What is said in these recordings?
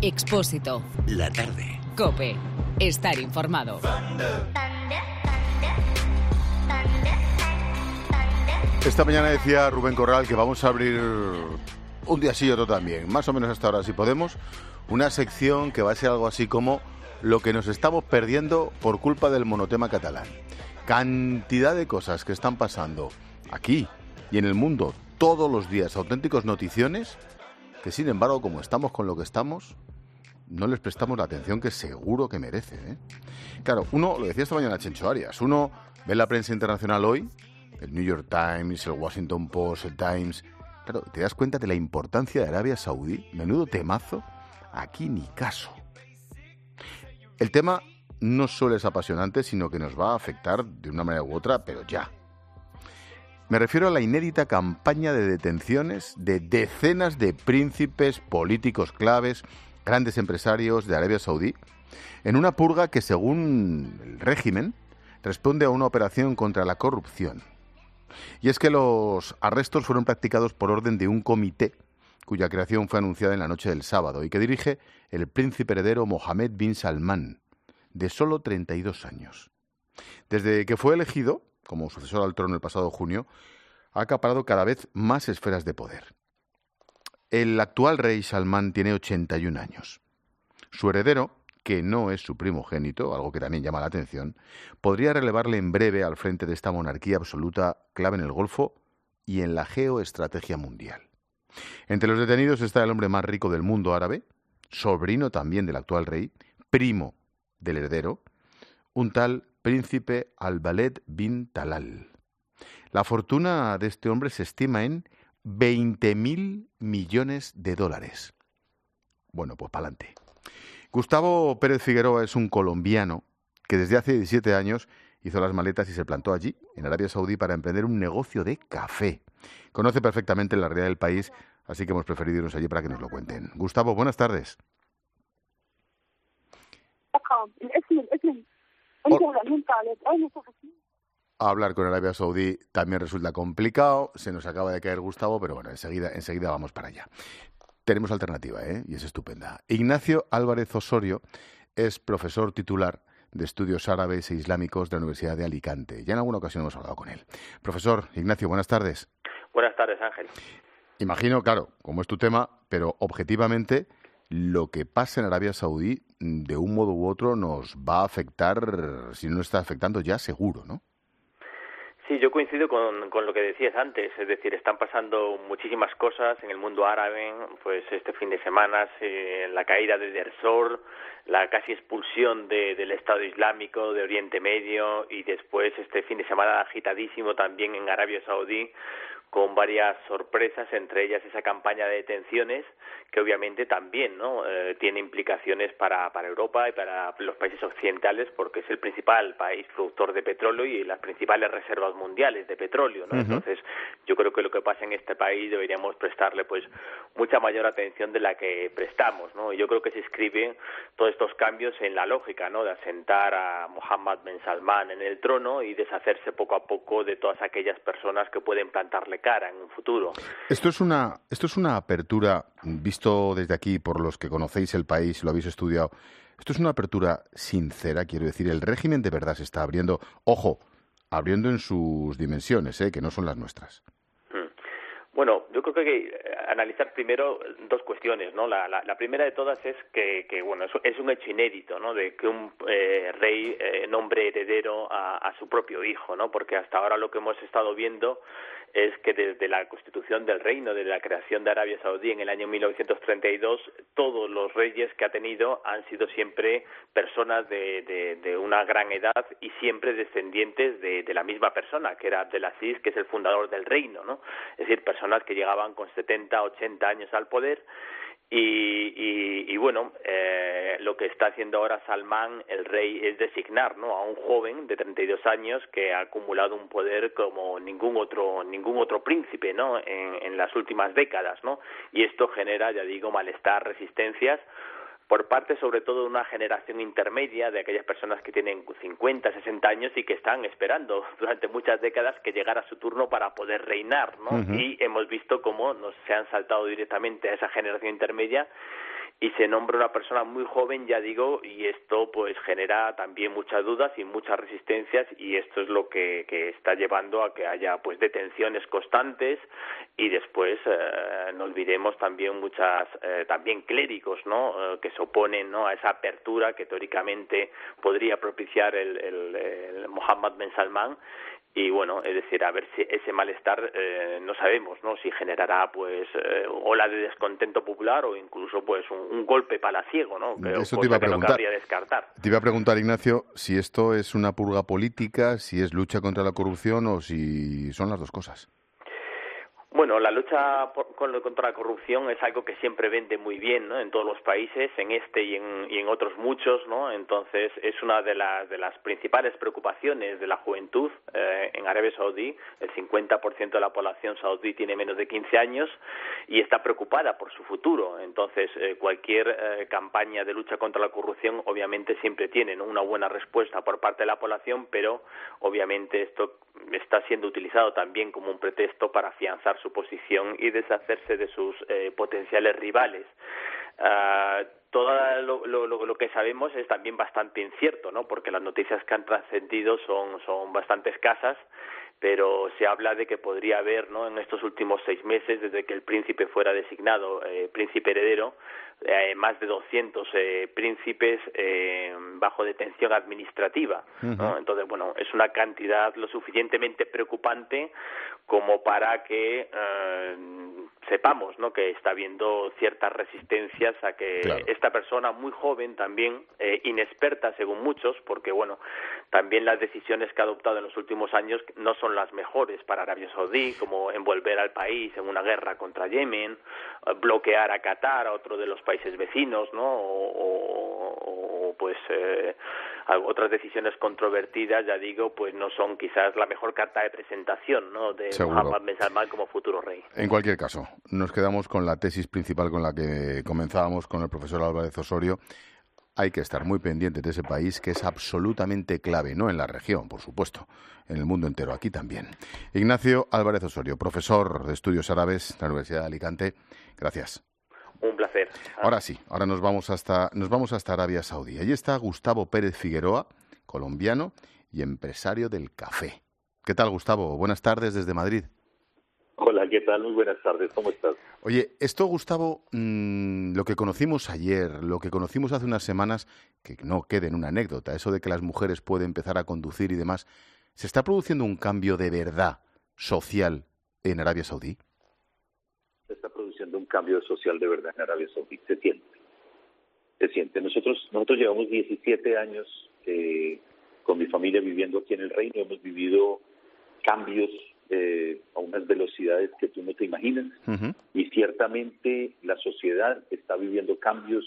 Expósito. La tarde. COPE. Estar informado. Esta mañana decía Rubén Corral que vamos a abrir un día sí y otro también, más o menos hasta ahora si podemos, una sección que va a ser algo así como lo que nos estamos perdiendo por culpa del monotema catalán. Cantidad de cosas que están pasando aquí y en el mundo todos los días, auténticos noticiones, que sin embargo, como estamos con lo que estamos, no les prestamos la atención que seguro que merece, ¿eh? Claro, uno, lo decía esta mañana Chencho Arias, uno ve la prensa internacional hoy, el New York Times, el Washington Post, el Times. Claro, te das cuenta de la importancia de Arabia Saudí. Menudo temazo. Aquí ni caso. El tema no solo es apasionante, sino que nos va a afectar de una manera u otra, pero ya. Me refiero a la inédita campaña de detenciones de decenas de príncipes, políticos claves, grandes empresarios de Arabia Saudí, en una purga que, según el régimen, responde a una operación contra la corrupción. Y es que los arrestos fueron practicados por orden de un comité cuya creación fue anunciada en la noche del sábado y que dirige el príncipe heredero Mohammed bin Salman, de solo 32 años. Desde que fue elegido como sucesor al trono el pasado junio, ha acaparado cada vez más esferas de poder. El actual rey Salman tiene 81 años. Su heredero, que no es su primogénito, algo que también llama la atención, podría relevarle en breve al frente de esta monarquía absoluta clave en el Golfo y en la geoestrategia mundial. Entre los detenidos está el hombre más rico del mundo árabe, sobrino también del actual rey, primo del heredero, un tal príncipe Al-Waled bin Talal. La fortuna de este hombre se estima en 20.000 millones de dólares. Bueno, pues pa'lante. Gustavo Pérez Figueroa es un colombiano que desde hace 17 años hizo las maletas y se plantó allí, en Arabia Saudí, para emprender un negocio de café. Conoce perfectamente la realidad del país, así que hemos preferido irnos allí para que nos lo cuenten. Gustavo, buenas tardes. Hablar con Arabia Saudí también resulta complicado, se nos acaba de caer Gustavo, pero bueno, enseguida vamos para allá. Tenemos alternativa, y es estupenda. Ignacio Álvarez Osorio es profesor titular de Estudios Árabes e Islámicos de la Universidad de Alicante. Ya en alguna ocasión hemos hablado con él. Profesor Ignacio, buenas tardes. Buenas tardes, Ángel. Imagino, claro, como es tu tema, pero objetivamente lo que pasa en Arabia Saudí, de un modo u otro, nos va a afectar, si no está afectando ya, seguro, ¿no? Sí, yo coincido con lo que decías antes, es decir, están pasando muchísimas cosas en el mundo árabe, pues este fin de semana la caída de Dersor, la casi expulsión del Estado Islámico de Oriente Medio y después este fin de semana agitadísimo también en Arabia Saudí con varias sorpresas, entre ellas esa campaña de detenciones que obviamente también tiene implicaciones para Europa y para los países occidentales porque es el principal país productor de petróleo y las principales reservas mundiales de petróleo, ¿no? Uh-huh. Entonces yo creo que lo que pasa en este país deberíamos prestarle pues mucha mayor atención de la que prestamos, ¿no? Y yo creo que se inscriben todos estos cambios en la lógica, ¿no? De asentar a Mohammed bin Salman en el trono y deshacerse poco a poco de todas aquellas personas que pueden plantarle cara en un futuro. Esto es una apertura, visto desde aquí por los que conocéis el país, lo habéis estudiado, esto es una apertura sincera, quiero decir, el régimen de verdad se está abriendo, ojo, abriendo en sus dimensiones, que no son las nuestras. Bueno, yo creo que hay que analizar primero dos cuestiones, ¿no? La primera de todas es que bueno, es un hecho inédito, ¿no? De que un rey nombre heredero a su propio hijo, ¿no? Porque hasta ahora lo que hemos estado viendo es que desde la constitución del reino, de la creación de Arabia Saudí en el año 1932, todos los reyes que ha tenido han sido siempre personas de una gran edad y siempre descendientes de la misma persona, que era Abdelaziz, que es el fundador del reino, ¿no? Es decir, personas que llegaban con 70, 80 años al poder. Y bueno, lo que está haciendo ahora Salman, el rey, es designar, ¿no? A un joven de 32 años que ha acumulado un poder como ningún otro príncipe, ¿no? En las últimas décadas, ¿no? Y esto genera, ya digo, malestar, resistencias por parte sobre todo de una generación intermedia de aquellas personas que tienen 50, 60 años y que están esperando durante muchas décadas que llegara su turno para poder reinar, ¿no? Uh-huh. Y hemos visto cómo se han saltado directamente a esa generación intermedia y se nombra una persona muy joven, ya digo, y esto pues genera también muchas dudas y muchas resistencias, y esto es lo que está llevando a que haya pues detenciones constantes, y después no olvidemos también muchas también clérigos, ¿no? Que se oponen, ¿no?, a esa apertura que teóricamente podría propiciar el Mohammed bin Salman. Y bueno, es decir, a ver si ese malestar no sabemos, ¿no?, si generará pues ola de descontento popular o incluso pues un golpe palaciego, ¿no? Eso te iba a preguntar. Que no cabría descartar. Te iba a preguntar, Ignacio, si esto es una purga política, si es lucha contra la corrupción o si son las dos cosas. Bueno, la lucha contra la corrupción es algo que siempre vende muy bien, ¿no?, en todos los países, en este y en otros muchos, ¿no? Entonces es una de las principales preocupaciones de la juventud en Arabia Saudí. El 50% de la población saudí tiene menos de 15 años y está preocupada por su futuro. Entonces cualquier campaña de lucha contra la corrupción obviamente siempre tiene, ¿no?, una buena respuesta por parte de la población, pero obviamente esto está siendo utilizado también como un pretexto para afianzar su posición y deshacerse de sus potenciales rivales. Todo lo que sabemos es también bastante incierto, ¿no?, porque las noticias que han trascendido son bastante escasas, pero se habla de que podría haber, ¿no?, en estos últimos 6 meses, desde que el príncipe fuera designado príncipe heredero, más de 200 príncipes bajo detención administrativa, ¿no? Entonces, bueno, es una cantidad lo suficientemente preocupante como para que sepamos, ¿no?, que está habiendo ciertas resistencias a que esta persona muy joven también, inexperta según muchos, porque bueno, también las decisiones que ha adoptado en los últimos años no son las mejores para Arabia Saudí, como envolver al país en una guerra contra Yemen, bloquear a Qatar, a otro de los países vecinos, ¿no?, o pues otras decisiones controvertidas, ya digo, pues no son quizás la mejor carta de presentación, ¿no?, de Mohammed bin Salman como futuro rey. En cualquier caso, nos quedamos con la tesis principal con la que comenzábamos con el profesor Álvarez Osorio. Hay que estar muy pendientes de ese país, que es absolutamente clave, no en la región, por supuesto, en el mundo entero, aquí también. Ignacio Álvarez Osorio, profesor de Estudios Árabes de la Universidad de Alicante, gracias. Un placer. Ahora sí, ahora nos vamos hasta Arabia Saudí. Allí está Gustavo Pérez Figueroa, colombiano y empresario del café. ¿Qué tal, Gustavo? Buenas tardes desde Madrid. Hola, ¿qué tal? Muy buenas tardes, ¿cómo estás? Oye, esto, Gustavo, lo que conocimos ayer, lo que conocimos hace unas semanas, que no quede en una anécdota, eso de que las mujeres pueden empezar a conducir y demás, ¿se está produciendo un cambio de verdad social en Arabia Saudí? Se está produciendo un cambio social de verdad en Arabia Saudí, se siente. Nosotros llevamos 17 años con mi familia viviendo aquí en el reino, hemos vivido cambios a unas velocidades que tú no te imaginas, y ciertamente la sociedad está viviendo cambios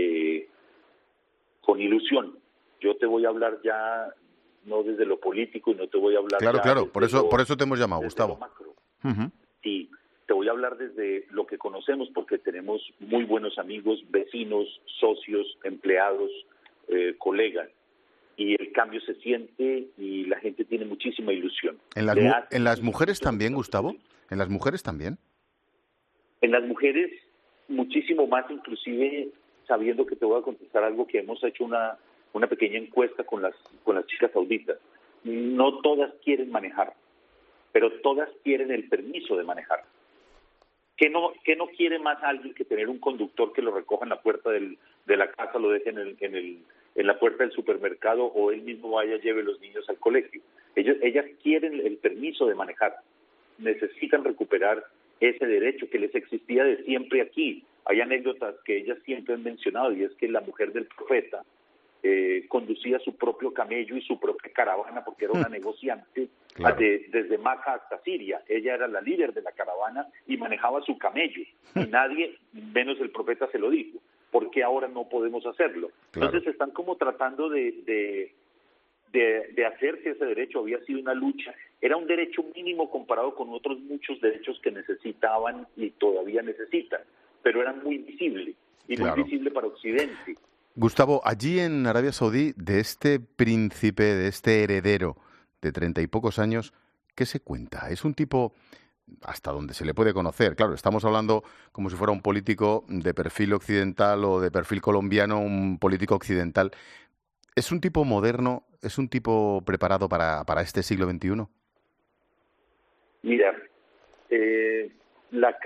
con ilusión. Yo te voy a hablar ya no desde lo político y no te voy a hablar Claro, por eso te hemos llamado, Gustavo. Macro. Sí, te voy a hablar desde lo que conocemos, porque tenemos muy buenos amigos, vecinos, socios, empleados, colegas. Y el cambio se siente y la gente tiene muchísima ilusión. ¿En las mujeres también, Gustavo? ¿En las mujeres también? En las mujeres muchísimo más, inclusive sabiendo que te voy a contestar algo que hemos hecho una pequeña encuesta con las chicas sauditas. No todas quieren manejar, pero todas quieren el permiso de manejar. ¿Qué no quiere más alguien que tener un conductor que lo recoja en la puerta de la casa, lo deje en la puerta del supermercado, o él mismo vaya, lleve los niños al colegio? Ellas quieren el permiso de manejar, necesitan recuperar ese derecho que les existía de siempre aquí. Hay anécdotas que ellas siempre han mencionado, y es que la mujer del profeta conducía su propio camello y su propia caravana, porque era una negociante desde Maca hasta Siria. Ella era la líder de la caravana y manejaba su camello, y nadie, menos el profeta, se lo dijo. ¿Por qué ahora no podemos hacerlo? Entonces están como tratando de hacerse ese derecho. Había sido una lucha, era un derecho mínimo comparado con otros muchos derechos que necesitaban y todavía necesitan, pero era muy visible y muy visible para Occidente. Gustavo, allí en Arabia Saudí, de este príncipe, de este heredero de 30 y pocos años, ¿qué se cuenta? ¿Es un tipo hasta donde se le puede conocer. Claro, estamos hablando como si fuera un político de perfil occidental o de perfil colombiano, un político occidental. ¿Es un tipo moderno? ¿Es un tipo preparado para este siglo XXI? Mira, la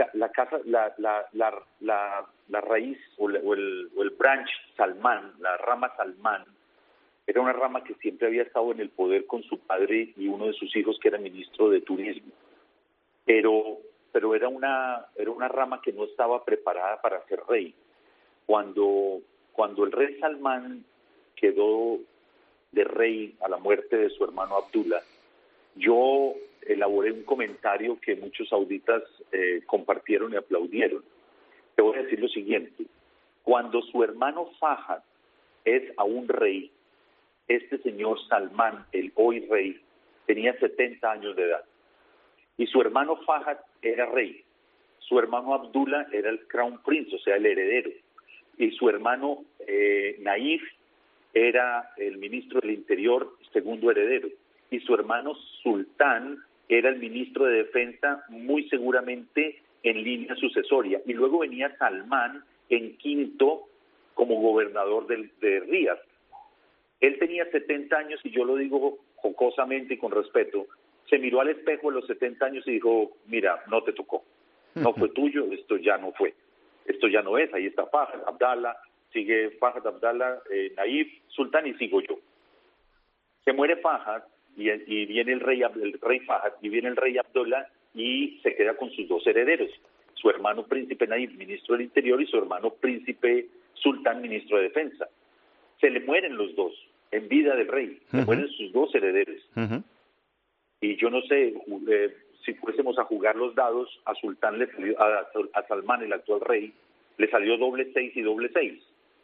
raíz o el branch Salman, la rama Salman, era una rama que siempre había estado en el poder con su padre y uno de sus hijos que era ministro de turismo. Pero era una rama que no estaba preparada para ser rey. Cuando el rey Salman quedó de rey a la muerte de su hermano Abdullah, yo elaboré un comentario que muchos sauditas compartieron y aplaudieron. Te voy a decir lo siguiente: cuando su hermano Fahad es aún rey, este señor Salman, el hoy rey, tenía 70 años de edad. Y su hermano Fahad era rey. Su hermano Abdullah era el Crown Prince, o sea, el heredero. Y su hermano Naif era el ministro del Interior, segundo heredero. Y su hermano Sultán era el ministro de Defensa, muy seguramente en línea sucesoria. Y luego venía Salman en quinto como gobernador de Riyadh. Él tenía 70 años, y yo lo digo jocosamente y con respeto, se miró al espejo de los 70 años y dijo: mira, no te tocó, no fue tuyo, esto ya no fue, esto ya no es, ahí está Fahad, Abdallah, sigue Fahad, Abdallah, Naif, Sultán, y sigo yo. Se muere Fahad y viene el rey Fahad, y viene el rey Abdullah, y se queda con sus dos herederos, su hermano príncipe Naif, ministro del Interior, y su hermano príncipe Sultán, ministro de Defensa. Se le mueren los dos en vida del rey, se mueren sus dos herederos. Y yo no sé, si fuésemos a jugar los dados, a Sultán le salió, a Salman, el actual rey, le salió doble 6 y doble 6.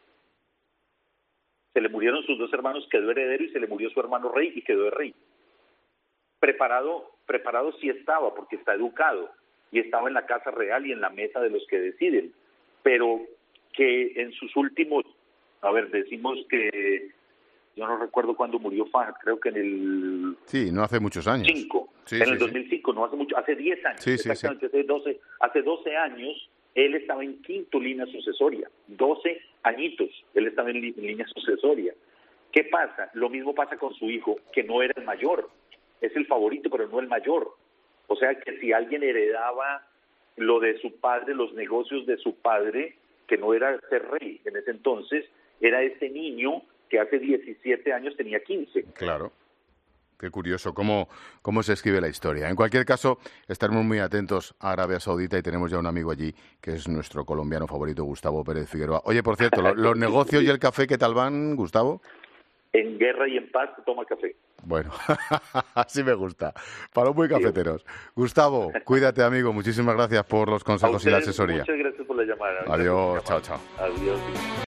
Se le murieron sus dos hermanos, quedó heredero, y se le murió su hermano rey y quedó de rey. Preparado sí estaba, porque está educado, y estaba en la casa real y en la mesa de los que deciden, pero que en sus últimos, decimos que, yo no recuerdo cuándo murió Fahad, creo que en el... Sí, no hace muchos años. 2005, no hace mucho, hace 10 años, exactamente. Hace 12 años, él estaba en quinto línea sucesoria, 12 añitos, él estaba en línea sucesoria. ¿Qué pasa? Lo mismo pasa con su hijo, que no era el mayor, es el favorito, pero no el mayor. O sea que si alguien heredaba lo de su padre, los negocios de su padre, que no era ser rey en ese entonces, era este niño que hace 17 años tenía 15. Claro. Qué curioso cómo se escribe la historia. En cualquier caso, estaremos muy atentos a Arabia Saudita, y tenemos ya un amigo allí que es nuestro colombiano favorito, Gustavo Pérez Figueroa. Oye, por cierto, los negocios y el café, ¿qué tal van, Gustavo? En guerra y en paz se toma café. Bueno, así me gusta. Para muy cafeteros. Gustavo, cuídate, amigo. Muchísimas gracias por los consejos y la asesoría. Muchas gracias por la llamada. Adiós, chao. Adiós.